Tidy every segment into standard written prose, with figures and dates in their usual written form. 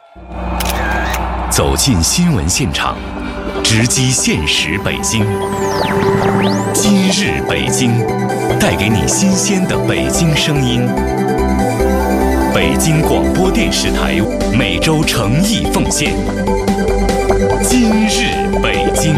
走进新闻现场，直击现实北京。今日北京，带给你新鲜的北京声音。北京广播电视台每周诚意奉献。今日北京。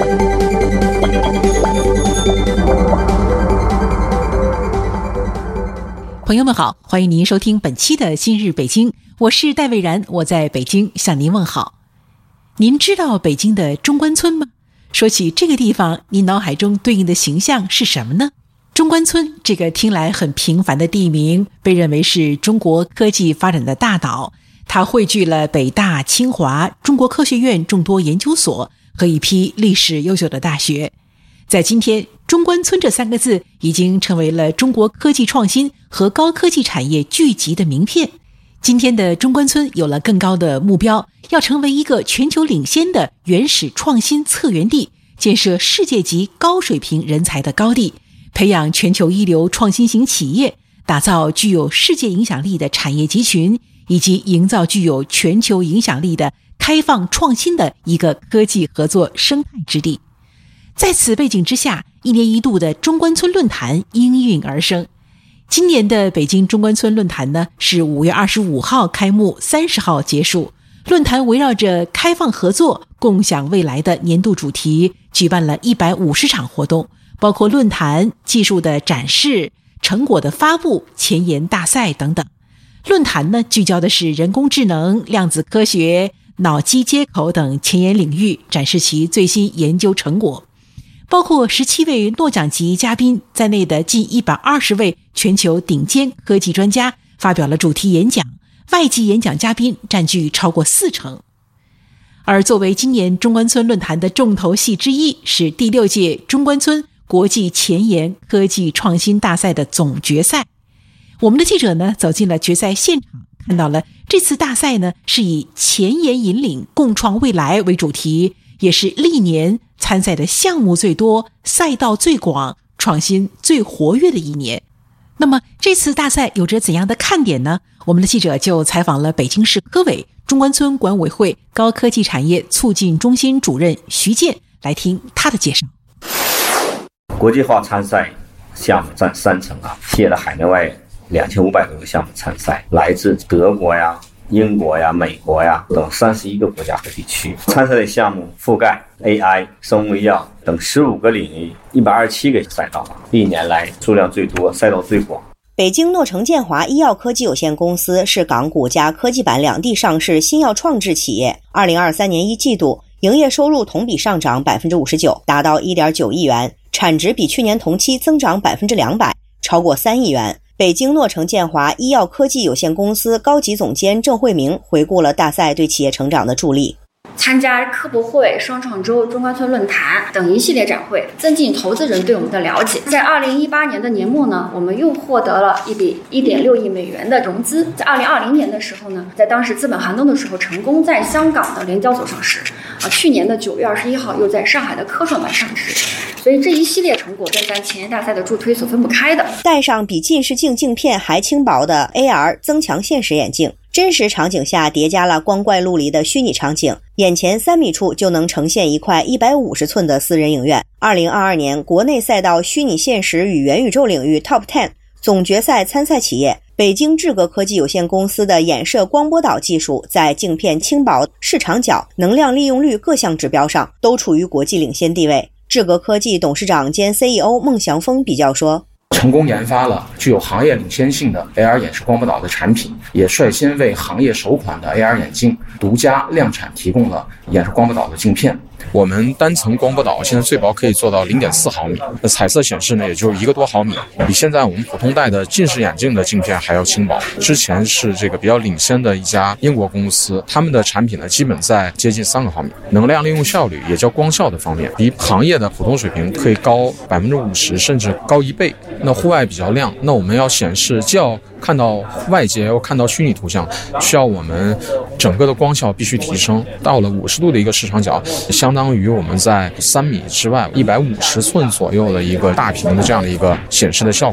朋友们好，欢迎您收听本期的今日北京，我是戴蔚然，我在北京向您问好。您知道北京的中关村吗？说起这个地方，您脑海中对应的形象是什么呢？中关村这个听来很平凡的地名，被认为是中国科技发展的大岛，它汇聚了北大、清华、中国科学院众多研究所和一批历史悠久的大学。在今天，中关村这三个字已经成为了中国科技创新和高科技产业聚集的名片。今天的中关村有了更高的目标，要成为一个全球领先的原始创新策源地，建设世界级高水平人才的高地，培养全球一流创新型企业，打造具有世界影响力的产业集群，以及营造具有全球影响力的开放创新的一个科技合作生态之地。在此背景之下，一年一度的中关村论坛应运而生。今年的北京中关村论坛呢，是5月25号开幕，30号结束。论坛围绕着开放合作、共享未来的年度主题，举办了150场活动，包括论坛、技术的展示、成果的发布、前沿大赛等等。论坛呢，聚焦的是人工智能、量子科学、脑机接口等前沿领域，展示其最新研究成果。包括17位诺奖级嘉宾在内的近120位全球顶尖科技专家发表了主题演讲，外籍演讲嘉宾占据超过40%。而作为今年中关村论坛的重头戏之一，是第6届中关村国际前沿科技创新大赛的总决赛。我们的记者呢，走进了决赛现场，看到了这次大赛呢，是以前沿引领共创未来为主题，也是历年参赛的项目最多、赛道最广、创新最活跃的一年。那么这次大赛有着怎样的看点呢？我们的记者就采访了北京市科委中关村管委会高科技产业促进中心主任徐健，来听他的介绍。 国际化参赛项目占30%携了海内外2500多个项目参赛，来自德国呀、英国呀、美国呀等31个国家和地区。参赛的项目覆盖 AI、生物医药等15个领域，127个赛道，历年来数量最多、赛道最广。 北京诺诚建华医药科技有限公司是港股加科技板两地上市新药创制企业。2023年一季度营业收入同比上涨 59%， 达到 1.9 亿元，产值比去年同期增长 200%， 超过3亿元。北京诺诚建华医药科技有限公司高级总监郑慧明回顾了大赛对企业成长的助力。 参加科博会、双创周、中关村论坛等一系列展会，增进投资人对我们的了解。在2018年的年末呢，我们又获得了一笔1.6亿美元的融资。在2020年的时候呢，在当时资本寒冬的时候，成功在香港的联交所上市。去年的9月21号又在上海的科创板上市。所以这一系列成果跟咱前沿大赛的助推所分不开的。 戴上比近视镜镜片还轻薄的 AR 增强现实眼镜，真实场景下叠加了光怪陆离的虚拟场景，眼前3米处就能呈现一块150寸的私人影院。2022年国内赛道虚拟现实与元宇宙领域 Top 10总决赛参赛企业，北京智格科技有限公司的衍射光波导技术在镜片轻薄、视场角、能量利用率各项指标上都处于国际领先地位。智格科技董事长兼 CEO 孟祥峰比较说， 成功研发了具有行业领先性的 AR 衍射光波导的产品，也率先为行业首款的 AR 眼镜独家量产提供了衍射光波导的镜片。 我们单层光波导现在最薄可以做到 0.4 毫米，那彩色显示呢也就是1个多毫米，比现在我们普通戴的近视眼镜的镜片还要轻薄。之前是这个比较领先的一家英国公司，他们的产品呢基本在接近3个毫米，能量利用效率也叫光效的方面，比行业的普通水平可以高 50%， 甚至高1倍。那户外比较亮，那我们要显示既要看到外界又看到虚拟图像，需要我们整个的光效必须提升到了50度的一个视场角，相当于我们在3米之外150寸左右的一个大屏的这样的一个显示的效果。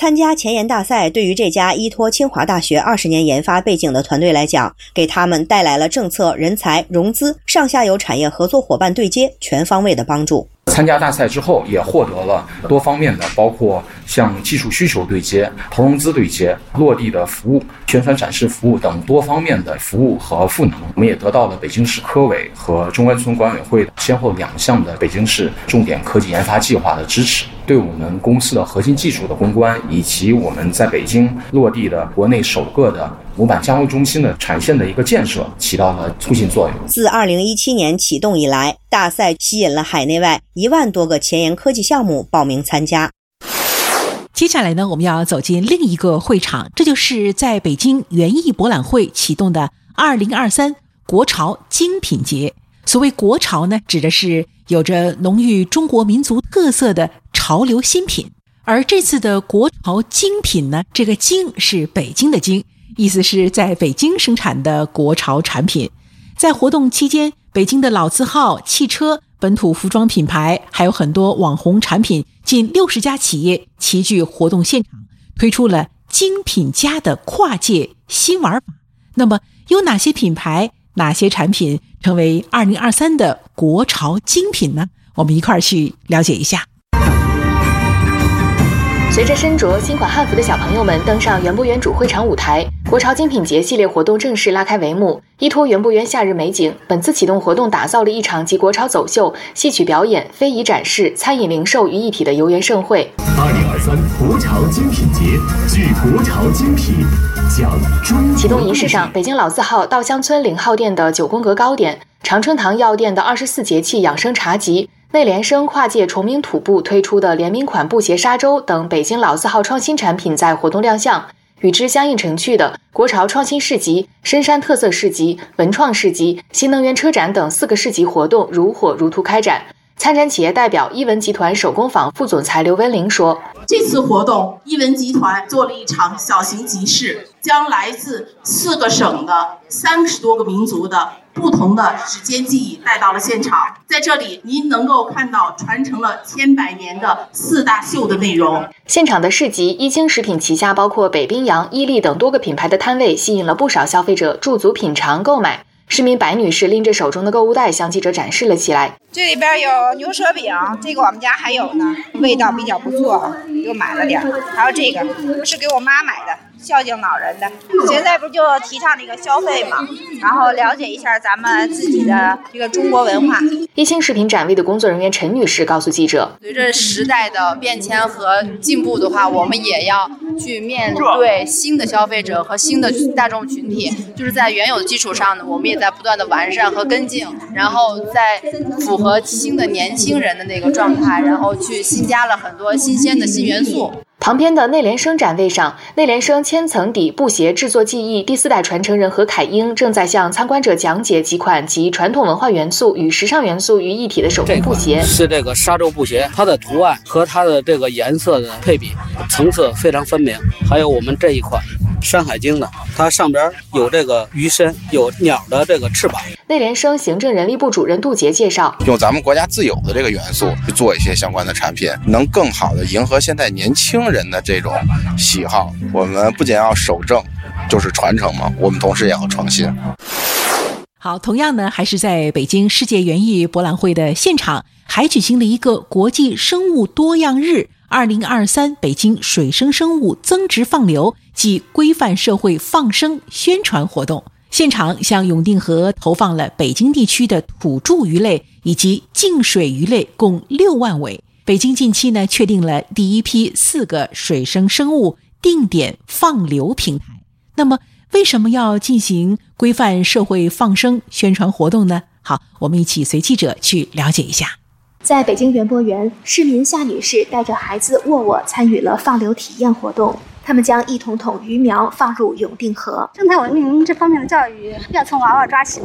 参加前沿大赛对于这家依托清华大学20年研发背景的团队来讲，给他们带来了政策、人才、融资、上下游产业合作伙伴对接全方位的帮助。 参加大赛之后，也获得了多方面的，包括像技术需求对接、投融资对接、落地的服务、宣传展示服务等多方面的服务和赋能。我们也得到了北京市科委和中关村管委会先后2项的北京市重点科技研发计划的支持，对我们公司的核心技术的攻关，以及我们在北京落地的国内首个的模板加工中心的产线的一个建设起到了促进作用。 自2017年启动以来，大赛吸引了海内外1万多个前沿科技项目报名参加。 接下来呢，我们要走进另一个会场，这就是在北京园艺博览会启动的2023国潮精品节。所谓国潮呢，指的是有着浓郁中国民族特色的潮流新品。而这次的国潮精品呢，这个精是北京的精，意思是在北京生产的国潮产品。在活动期间，北京的老字号汽车、本土服装品牌，还有很多网红产品，近60家企业齐聚活动现场，推出了精品家的跨界新玩法。那么有哪些品牌、哪些产品成为2023的国潮精品呢？我们一块儿去了解一下。 随着身着新款汉服的小朋友们登上园博园主会场舞台，国潮精品节系列活动正式拉开帷幕。依托园博园夏日美景，本次启动活动打造了一场集国潮走秀、戏曲表演、非遗展示、餐饮零售于一体的游园盛会。 2023国潮精品节聚国潮精品，讲中。 启动仪式上，北京老字号稻香村0号店的9宫格糕点，常春堂药店的24节气养生茶集，内联升跨界崇明土布推出的联名款布鞋沙洲等北京老字号创新产品在活动亮相。与之相映成趣的国潮创新市集、深山特色市集、文创市集、新能源车展等4个市集活动如火如荼开展。参展企业代表一文集团手工坊副总裁刘文玲说， 这次活动一文集团做了一场小型集市，将来自4个省的30多个民族的不同的指尖技艺带到了现场。在这里您能够看到传承了100年的4大秀的内容。 现场的市集，一精食品旗下包括北冰洋、伊利等多个品牌的摊位，吸引了不少消费者驻足品尝购买。市民白女士拎着手中的购物袋向记者展示了起来。 这里边有牛舌饼，这个我们家还有呢，味道比较不错，又买了点。还有这个是给我妈买的，孝敬老人的。现在不就提倡这个消费嘛，然后了解一下咱们自己的这个中国文化。 一星食品展位的工作人员陈女士告诉记者， 随着时代的变迁和进步的话，我们也要去面对新的消费者和新的大众群体，就是在原有的基础上呢，我们也在不断的完善和跟进，然后在符合新的年轻人的那个状态，然后去新加了很多新鲜的新元素。 旁边的内联升展位上，内联升千层底布鞋制作技艺第4代传承人何凯英正在向参观者讲解几款集传统文化元素与时尚元素于一体的手工布鞋。 是这个沙洲布鞋，它的图案和它的这个颜色的配比层次非常分明。还有我们这一款山海经的，它上边有这个鱼身，有鸟的这个翅膀。 内联升行政人力部主任杜杰介绍， 用咱们国家自有的这个元素去做一些相关的产品，能更好的迎合现在年轻人的这种喜好。我们不仅要守正，就是传承嘛，我们同时也要创新。 好，同样呢，还是在北京世界园艺博览会的现场，还举行了一个国际生物多样日2023北京水生生物增殖放流及规范社会放生宣传活动。现场向永定河投放了北京地区的土著鱼类以及净水鱼类共6万尾。北京近期呢确定了第一批4个水生生物定点放流平台。那么为什么要进行规范社会放生宣传活动呢？好，我们一起随记者去了解一下。 在北京园博园，市民夏女士带着孩子沃沃参与了放流体验活动。他们将1桶桶鱼苗放入永定河。 生态文明这方面的教育要从娃娃抓起嘛，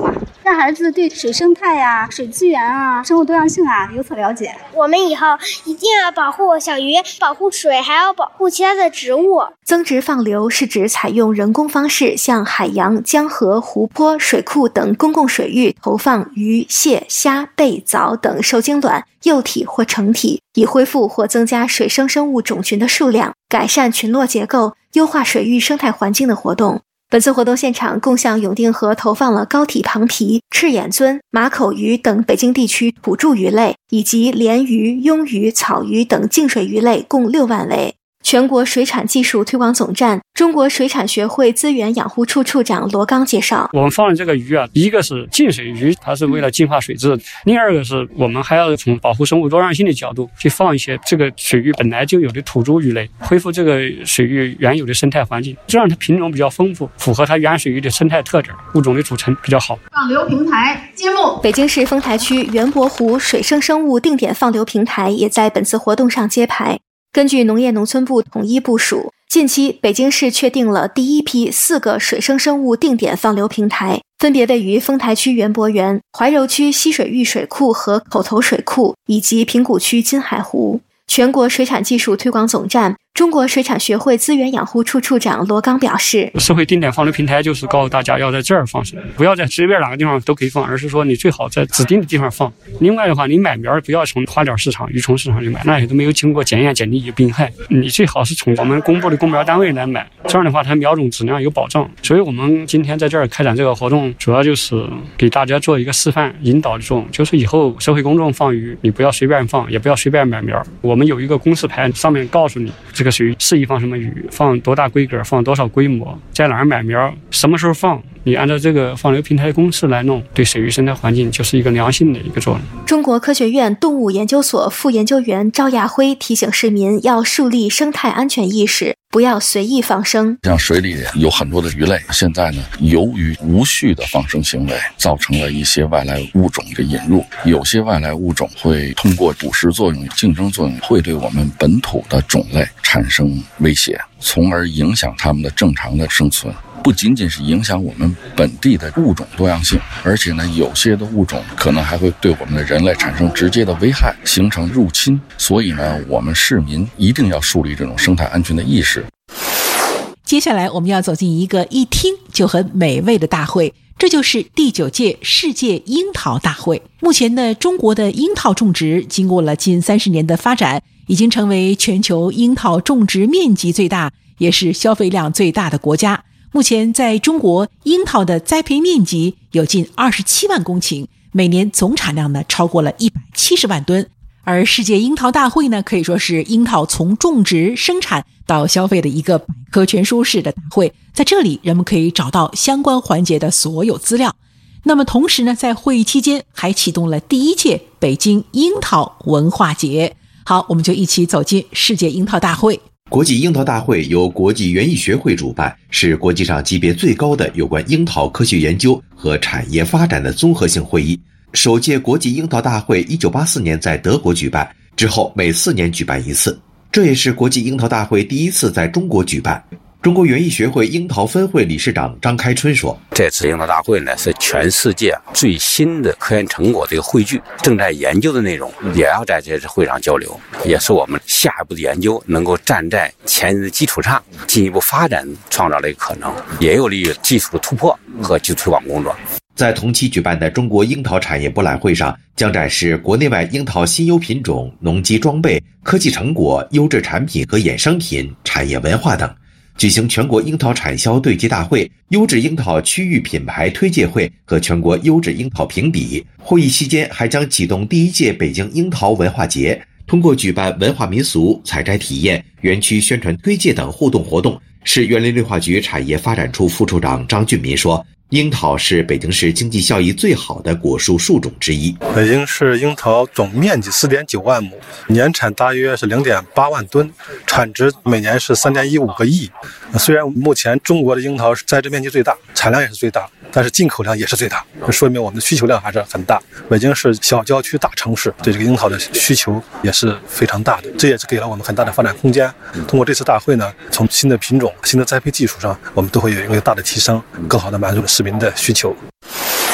让孩子对水生态啊、水资源啊、生物多样性啊有所了解。 我们以后一定要保护小鱼，保护水，还要保护其他的植物。 增值放流是指采用人工方式向海洋、江河、湖泊、水库等公共水域投放鱼、蟹、虾、贝、藻等受精卵、幼体或成体，以恢复或增加水生生物种群的数量，改善群落结构，优化水域生态环境的活动。本次活动现场共向永定河投放了高体庞皮、赤眼尊、马口鱼等北京地区土著鱼类，以及鲢鱼、鳙鱼、草鱼等净水鱼类共6万尾。全国水产技术推广总站中国水产学会资源养护处处长罗刚介绍， 我们放的这个鱼啊，一个是净水鱼，它是为了净化水质；另二个是我们还要从保护生物多样性的角度去放一些这个水域本来就有的土著鱼类，恢复这个水域原有的生态环境，这样它品种比较丰富，符合它原水域的生态特质，物种的组成比较好。 放流平台揭幕。 北京市丰台区元博湖水生生物定点放流平台也在本次活动上揭牌。根据农业农村部统一部署，近期北京市确定了第一批4个水生生物定点放流平台，分别位于丰台区园博园、怀柔区西水峪水库和口头水库以及平谷区金海湖。全国水产技术推广总站中国水产学会资源养护处处长罗刚表示， 社会定点放流平台就是告诉大家要在这儿放水，不要在随便哪个地方都可以放，而是说你最好在指定的地方放。另外的话，你买苗不要从花鸟市场、鱼虫市场去买，那也都没有经过检验检疫有病害，你最好是从我们公布的公苗单位来买，这样的话它苗种质量有保障。所以我们今天在这儿开展这个活动，主要就是给大家做一个示范引导的作用，就是以后社会公众放鱼，你不要随便放，也不要随便买苗。我们有一个公示牌，上面告诉你这个水适宜放什么鱼，放多大规格，放多少规模，在哪儿买苗，什么时候放，你按照这个放流平台的公式来弄，对水域生态环境就是一个良性的一个作用。 中国科学院动物研究所副研究员赵亚辉提醒市民要树立生态安全意识，不要随意放生。 像水里有很多的鱼类，现在呢，由于无序的放生行为，造成了一些外来物种的引入，有些外来物种会通过捕食作用、竞争作用，会对我们本土的种类产生威胁，从而影响它们的正常的生存。不仅仅是影响我们本地的物种多样性，而且呢，有些的物种可能还会对我们的人类产生直接的危害，形成入侵。所以呢，我们市民一定要树立这种生态安全的意识。 接下来我们要走进一个一听就很美味的大会，这就是第9届世界樱桃大会。目前呢，中国的樱桃种植经过了近30年的发展，已经成为全球樱桃种植面积最大，也是消费量最大的国家。目前在中国，樱桃的栽培面积有近27万公顷，每年总产量呢超过了170万吨。而世界樱桃大会呢，可以说是樱桃从种植、生产到消费的一个百科全书式的大会，在这里人们可以找到相关环节的所有资料。那么同时呢，在会议期间还启动了第1届北京樱桃文化节。好，我们就一起走进世界樱桃大会。 国际樱桃大会由国际园艺学会主办，是国际上级别最高的有关樱桃科学研究和产业发展的综合性会议。首届国际樱桃大会1984年在德国举办，之后每4年举办一次，这也是国际樱桃大会第1次在中国举办。中国园艺学会樱桃分会理事长张开春说， 这次樱桃大会呢，是全世界最新的科研成果的一个汇聚，正在研究的内容也要在这次会上交流，也是我们下一步的研究能够站在前人的基础上进一步发展，创造了一个可能，也有利于技术的突破和技术推广工作。 在同期举办的中国樱桃产业博览会上，将展示国内外樱桃新优品种、农机装备、科技成果、优质产品和衍生品、产业文化等。举行全国樱桃产销对接大会、优质樱桃区域品牌推介会和全国优质樱桃评比。会议期间还将启动第1届北京樱桃文化节，通过举办文化民俗、采摘体验、园区宣传推介等互动活动。市园林绿化局产业发展处副处长张俊民说，樱桃是北京市经济效益最好的果树树种之一。 北京市樱桃总面积 4.9 万亩，年产大约是 0.8 万吨，产值每年是 3.15 个亿。虽然目前中国的樱桃栽植面积最大，产量也是最大，但是进口量也是最大，这说明我们的需求量还是很大。北京市小郊区大城市对这个樱桃的需求也是非常大的，这也是给了我们很大的发展空间。通过这次大会呢，从新的品种、新的栽培技术上，我们都会有一个大的提升，更好的满足市民的需求。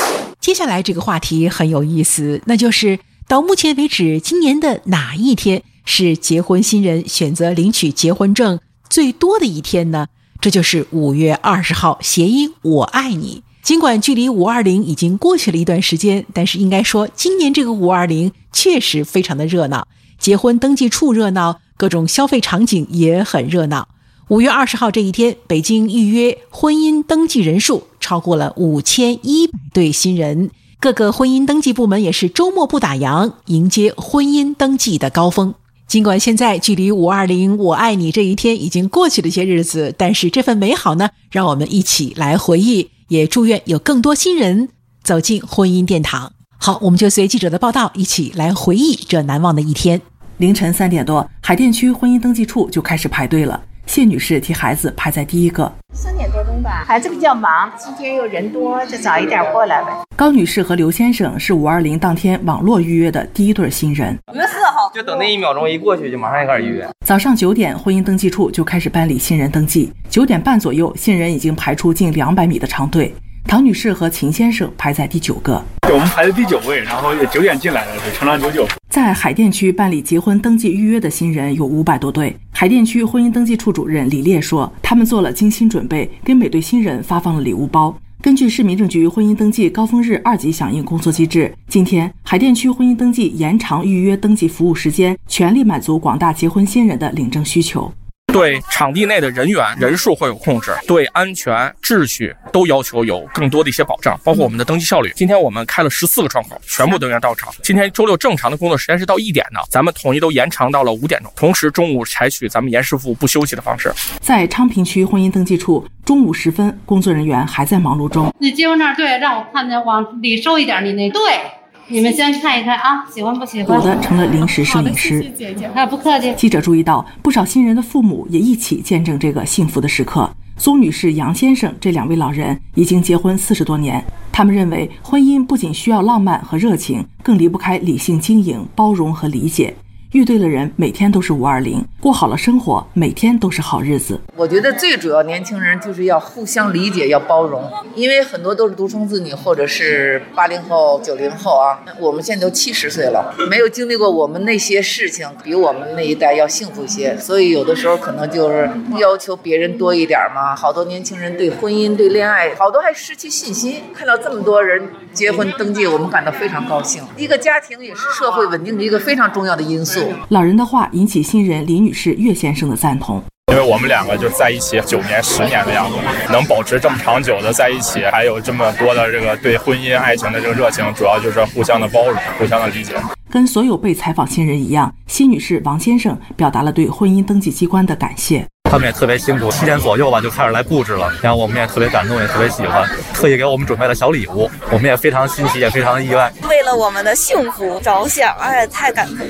接下来这个话题很有意思，那就是到目前为止，今年的哪一天是结婚新人选择领取结婚证最多的一天呢？这就是5月20号，谐音我爱你。尽管距离520已经过去了一段时间，但是应该说今年这个520确实非常的热闹，结婚登记处热闹，各种消费场景也很热闹。5月20号这一天，北京预约婚姻登记人数超过了5100对新人，各个婚姻登记部门也是周末不打烊，迎接婚姻登记的高峰。尽管现在距离520我爱你这一天已经过去了些日子，但是这份美好呢，让我们一起来回忆，也祝愿有更多新人走进婚姻殿堂。好，我们就随记者的报道一起来回忆这难忘的一天。 凌晨3点多，海淀区婚姻登记处就开始排队了。谢女士替孩子排在第一个。 3点多钟吧，孩子比较忙，今天又人多，就早一点过来呗。 高女士和刘先生是520当天网络预约的第一对新人。 5月4号，就等那1秒钟一过去，就马上开始预约。 早上9点，婚姻登记处就开始办理新人登记。9点半左右，新人已经排出近200米的长队。唐女士和秦先生排在第9个。 我们排在第9位，然后也9点进来了，是长长久久。 在海淀区办理结婚登记预约的新人有500多对。海淀区婚姻登记处主任李烈说，他们做了精心准备，给每对新人发放了礼物包。根据市民政局婚姻登记高峰日2级响应工作机制，今天海淀区婚姻登记延长预约登记服务时间，全力满足广大结婚新人的领证需求。 对场地内的人员人数会有控制，对安全秩序都要求有更多的一些保障，包括我们的登记效率。今天我们开了14个窗口，全部人员到场。今天周六正常的工作时间是到1点的，咱们统一都延长到了5点钟，同时中午采取咱们延时服务不休息的方式。 在昌平区婚姻登记处，中午时分，工作人员还在忙碌中。 你结婚证对，让我看见往里收一点，你那对。你们先看一看啊，喜欢不喜欢？ 有的成了临时摄影师。 姐姐，不客气。 记者注意到，不少新人的父母也一起见证这个幸福的时刻。苏女士、杨先生这2位老人已经结婚40多年，他们认为婚姻不仅需要浪漫和热情，更离不开理性经营、包容和理解。遇对了人，每天都是520，过好了生活，每天都是好日子。 我觉得最主要年轻人就是要互相理解，要包容，因为很多都是独生子女或者是80后、90后啊，我们现在都70岁了，没有经历过我们那些事情，比我们那一代要幸福些，所以有的时候可能就是要求别人多一点嘛。好多年轻人对婚姻、对恋爱，好多还失去信心。看到这么多人结婚登记，我们感到非常高兴。一个家庭也是社会稳定的一个非常重要的因素。 老人的话引起新人李女士、岳先生的赞同。 因为我们2个就在一起9年、10年的样子，能保持这么长久的在一起，还有这么多的这个对婚姻、爱情的这个热情，主要就是互相的包容、互相的理解。 跟所有被采访新人一样，辛女士、王先生表达了对婚姻登记机关的感谢。 他们也特别辛苦，7点左右吧就开始来布置了，然后我们也特别感动，也特别喜欢，特意给我们准备了小礼物，我们也非常欣喜，也非常意外。 为了我们的幸福着想，太感动。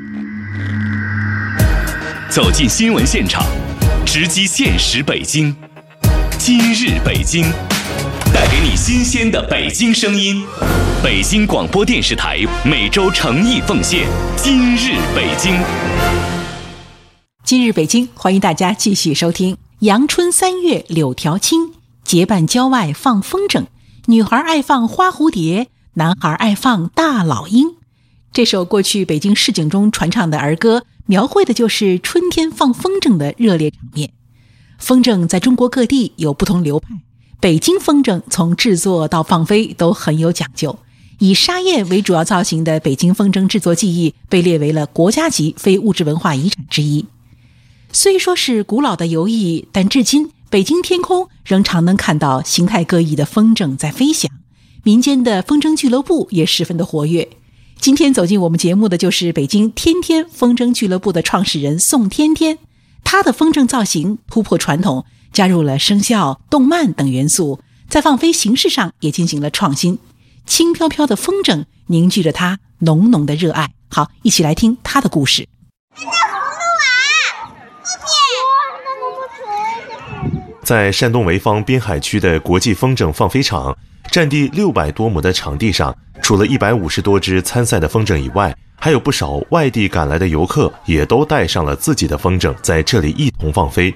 走进新闻现场，直击现实北京。今日北京，带给你新鲜的北京声音。北京广播电视台每周诚意奉献。今日北京。 今日北京，欢迎大家继续收听。阳春3月柳条青，结伴郊外放风筝。女孩爱放花蝴蝶，男孩爱放大老鹰。这首过去北京市井中传唱的儿歌，描绘的就是春天放风筝的热烈场面。风筝在中国各地有不同流派，北京风筝从制作到放飞都很有讲究。以沙燕为主要造型的北京风筝制作技艺被列为了国家级非物质文化遗产之一。虽说是古老的游艺，但至今北京天空仍常能看到形态各异的风筝在飞翔，民间的风筝俱乐部也十分的活跃。今天走进我们节目的就是北京天天风筝俱乐部的创始人宋天天，他的风筝造型突破传统，加入了声效、动漫等元素，在放飞形式上也进行了创新。轻飘飘的风筝凝聚着他浓浓的热爱。好，一起来听他的故事。 在山东潍坊滨海区的国际风筝放飞场，占地600多亩的场地上，除了150多只参赛的风筝以外，还有不少外地赶来的游客也都带上了自己的风筝，在这里一同放飞。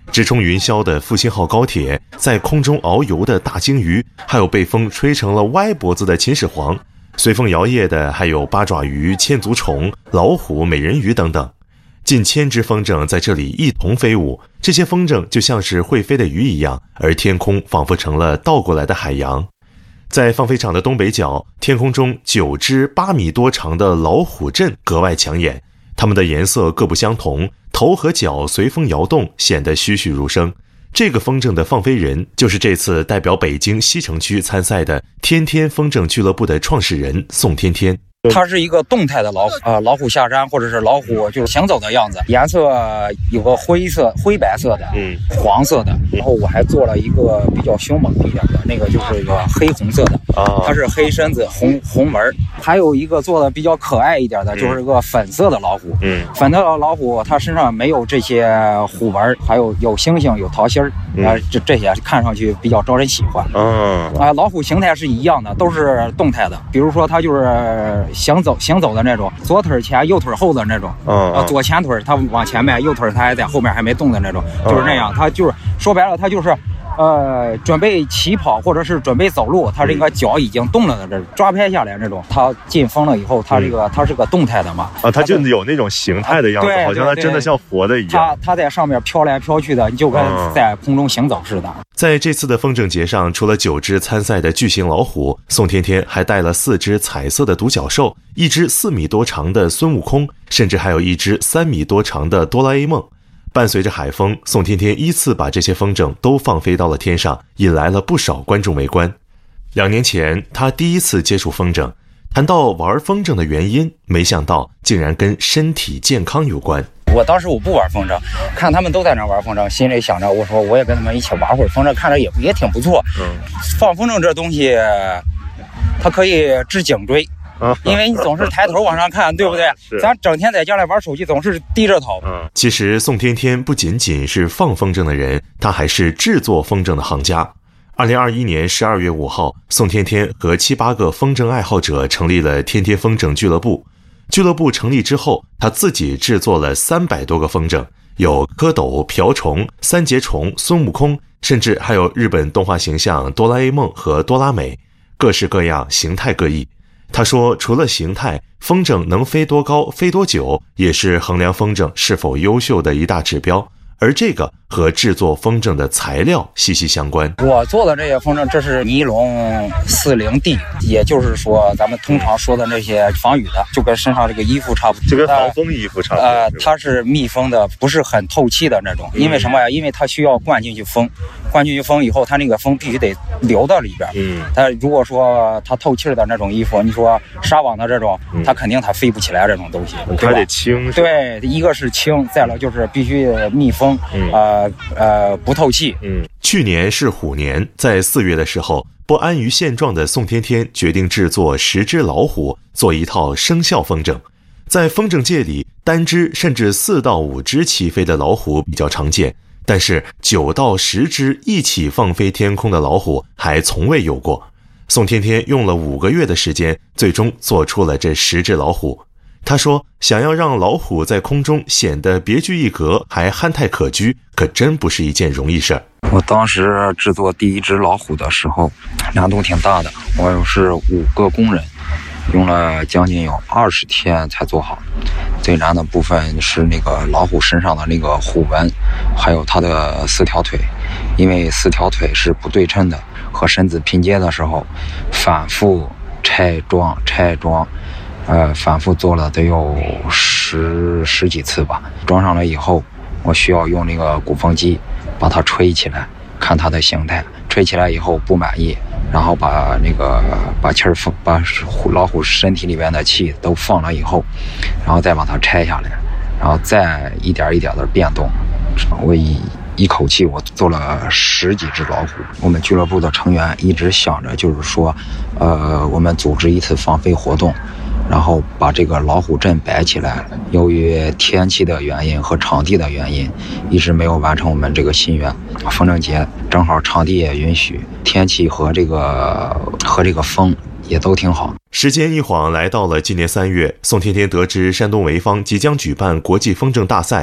直冲云霄的复兴号高铁，在空中遨游的大鲸鱼，还有被风吹成了歪脖子的秦始皇，随风摇曳的还有八爪鱼、千足虫、老虎、美人鱼等等。近1000只风筝在这里一同飞舞，这些风筝就像是会飞的鱼一样，而天空仿佛成了倒过来的海洋。在放飞场的东北角，天空中9只8米多长的老虎阵格外抢眼，它们的颜色各不相同，头和脚随风摇动，显得栩栩如生。这个风筝的放飞人就是这次代表北京西城区参赛的天天风筝俱乐部的创始人宋天天。 它是一个动态的老虎老虎下山，或者是老虎就是行走的样子，颜色有个灰色、灰白色的，黄色的，然后我还做了一个比较凶猛一点的，那个就是一个黑红色的，它是黑身子红门，还有一个做的比较可爱一点的，就是一个粉色的老虎，粉色的老虎它身上没有这些虎纹，还有星星有桃心儿，这些看上去比较招人喜欢。老虎形态是一样的，都是动态的，比如说它就是行走的那种，左腿前右腿后的那种，左前腿它往前迈，右腿它还在后面还没动的那种，就是那样。它就是说白了，它就是准备起跑或者是准备走路，它这个脚已经动了的，这抓拍下来这种。它进风了以后，它它是个动态的嘛， 它就有那种形态的样子，好像它真的像活的一样。 它在上面飘来飘去的，就跟在空中行走似的。 在这次的风筝节上，除了9只参赛的巨型老虎，宋天天还带了4只彩色的独角兽，1只4米多长的孙悟空，甚至还有1只3米多长的哆啦 A 梦。伴随着海风，宋天天依次把这些风筝都放飞到了天上，引来了不少观众围观。2年前，他第一次接触风筝，谈到玩风筝的原因，没想到竟然跟身体健康有关。 我当时我不玩风筝，看他们都在那玩风筝，心里想着，我说我也跟他们一起玩会儿风筝，看着也挺不错。放风筝这东西，它可以治颈椎。因为你总是抬头往上看，对不对？咱整天在家里玩手机，总是低着头。 其实宋天天不仅仅是放风筝的人，他还是制作风筝的行家。2021年12月5号，宋天天和7、8个风筝爱好者成立了天天风筝俱乐部。俱乐部成立之后，他自己制作了300多个风筝，有蝌蚪、瓢虫、三节虫、孙悟空，甚至还有日本动画形象哆啦 A 梦和哆啦美，各式各样，形态各异。他说，除了形态，风筝能飞多高、飞多久，也是衡量风筝是否优秀的一大指标。而这个和制作风筝的材料息息相关。 我做的这些风筝，这是尼龙 40D， 也就是说咱们通常说的那些防雨的，就跟身上这个衣服差不多， 就跟防风衣服差不多。 它是密封的，不是很透气的那种。因为什么呀？因为它需要灌进去风，灌进去风以后，它那个风必须得流到里边。它如果说它透气的那种衣服，你说纱网的这种，它肯定它飞不起来这种东西， 它得轻。 对，一个是轻，再了就是必须密封。不透气。 去年是虎年，在4月的时候，不安于现状的宋天天决定制作10只老虎，做一套生肖风筝。在风筝界里，单只甚至4到5只起飞的老虎比较常见，但是9到10只一起放飞天空的老虎还从未有过。宋天天用了5个月的时间，最终做出了这10只老虎。他说，想要让老虎在空中显得别具一格，还憨态可掬，可真不是一件容易事儿。 我当时制作第一只老虎的时候，难度挺大的，我是5个工人，用了将近有20天才做好。最难的部分是那个老虎身上的那个虎纹，还有它的4条腿，因为4条腿是不对称的，和身子拼接的时候反复拆装，反复做了得有十几次吧。装上了以后，我需要用那个鼓风机把它吹起来，看它的形态。吹起来以后不满意，然后把气儿把老虎身体里边的气都放了以后，然后再把它拆下来，然后再一点一点的变动。我一口气我做了10几只老虎。我们俱乐部的成员一直想着，就是说我们组织一次放飞活动，然后把这个老虎阵摆起来。由于天气的原因和场地的原因，一直没有完成我们这个心愿。风筝节正好场地也允许，天气和这个风也都挺好。 时间一晃来到了今年3月，宋天天得知山东潍坊即将举办国际风筝大赛，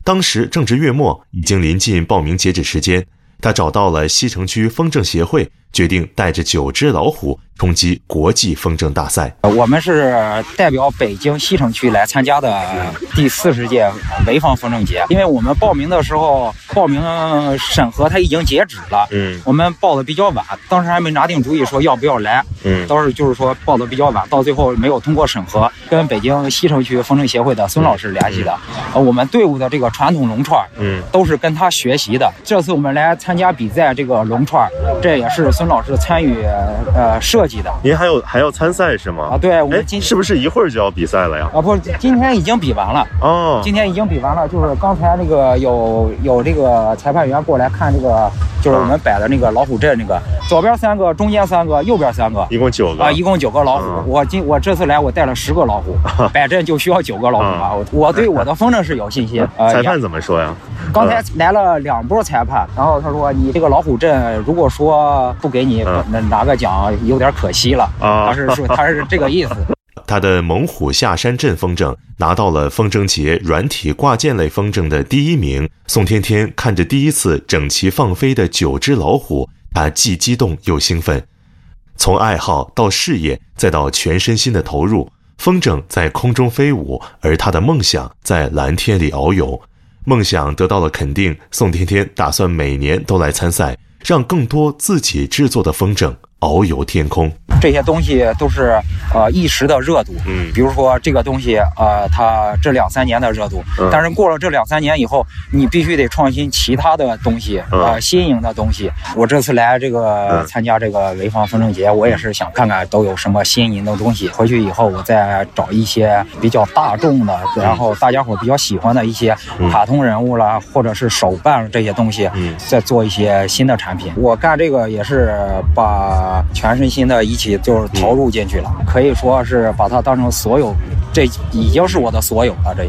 当时正值月末，已经临近报名截止时间，他找到了西城区风筝协会，决定带着9只老虎冲击国际风筝大赛。 我们是代表北京西城区来参加的第40届潍坊风筝节。因为我们报名的时候，报名审核它已经截止了，我们报的比较晚，当时还没拿定主意说要不要来，当时就是说报的比较晚，到最后没有通过审核，跟北京西城区风筝协会的孙老师联系的。我们队伍的这个传统龙串，都是跟他学习的。这次我们来参加比赛，这个龙串，这也是孙老师参与设计的。 您还要参赛是吗？ 对，我们是不是一会儿就要比赛了呀？ 不，今天已经比完了。哦，今天已经比完了，就是刚才那个有这个裁判员过来看这个，就是我们摆的那个老虎阵，那个左边3个，中间3个，右边3个， 一共9个一共9个老虎。我这次来我带了10个老虎，摆阵就需要9个老虎吧。我对我的风筝是有信心。 裁判怎么说呀？ 刚才来了2波裁判，然后他说你这个老虎阵如果说不给你拿个奖，有点可惜了。他是这个意思。 他的猛虎下山阵风筝拿到了风筝节软体挂件类风筝的第1名。宋天天看着第一次整齐放飞的9只老虎，他既激动又兴奋。从爱好到事业，再到全身心的投入，风筝在空中飞舞，而他的梦想在蓝天里遨游。梦想得到了肯定，宋天天打算每年都来参赛，让更多自己制作的风筝遨游天空。 这些东西都是一时的热度，比如说这个东西它这2-3年的热度，但是过了这2-3年以后，你必须得创新其他的东西，新颖的东西。我这次来这个参加这个潍坊风筝节，我也是想看看都有什么新颖的东西。回去以后我再找一些比较大众的，然后大家伙比较喜欢的一些卡通人物啦，或者是手办这些东西，再做一些新的产品。我干这个也是把全身心的一起就是投入进去了，可以说是把它当成所有，这已经是我的所有了。这些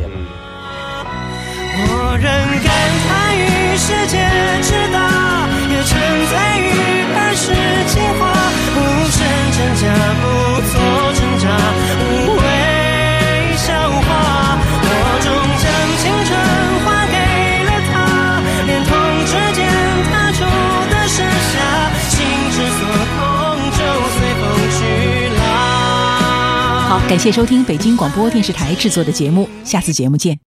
我仍感叹于世界之大，也沉醉于儿时情话，无声挣扎，不做挣扎，无谓笑话。我终将青春还给了他，连同指尖踏出的盛夏，心之所痛就随风去了。 好，感谢收听北京广播电视台制作的节目，下次节目见。